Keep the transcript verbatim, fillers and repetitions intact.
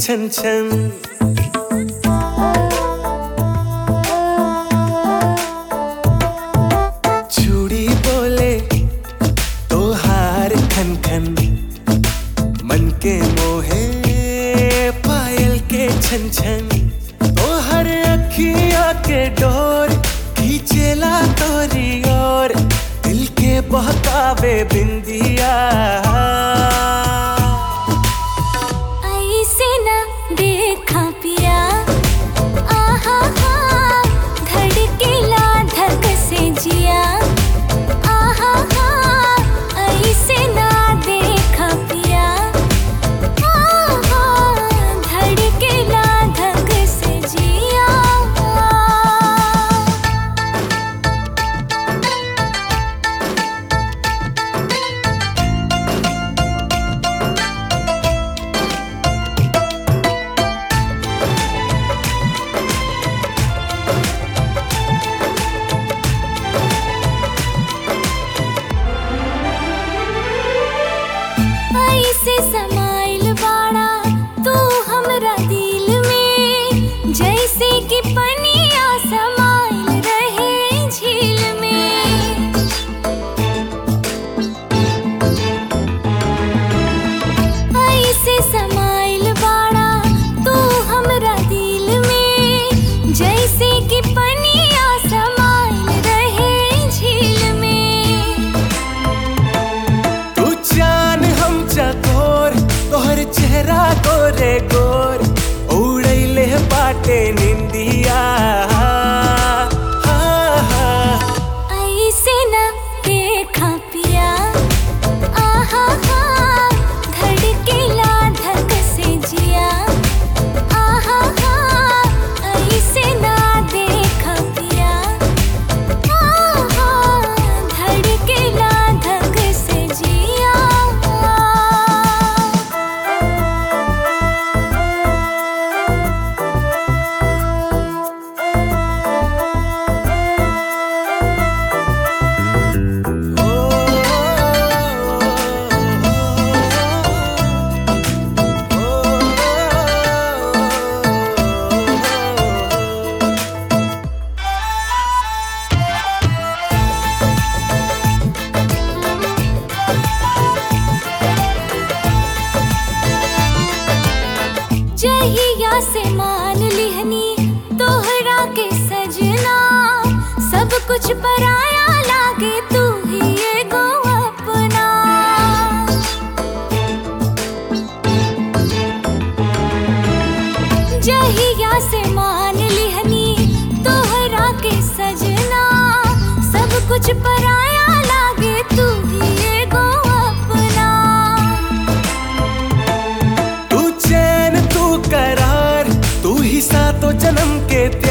छन छन। चूड़ी बोले तो हार खन खन, मन के मोहे पायल के छन छन। तो हर अखियाँ के डोर खींचेला तोरी ओर, दिल के बहकावे बिंदिया। ऐसे ना देखा पिया, आहा हा, धड़केला धक से जिया। आहा हा, ऐसे ना देखा पिया, आहा, धड़केला धक से जिया। ऐसे समाइल बाड़ा तू हमरा दिल में, जैसे कि पनिया समाइल रहे झील में। ऐसे समाइल बाड़ा तू हमरा दिल में, जैसे कि पनिया समाइल रहे झील में। तू जान हम चकोर, तोहर चेहरा गोरे गोर, उड़ैले बाटे निंदिया। ऐसे ना देखा पिया, आहा हा, धड़केला धक से जिया। आहा हा, ऐसे ना देखा पिया, आहा, धड़केला धक से जिया। जहिया से मान लिहनी तोहरा के सजना, सब कुछ पराया लागे तू ही एगो अपना। जहिया से मान लिहनी तोहरा के सजना, सब कुछ पराया लागे तू ही एगो अपना। तू चैन तू करार, तू ही सातों जन्म के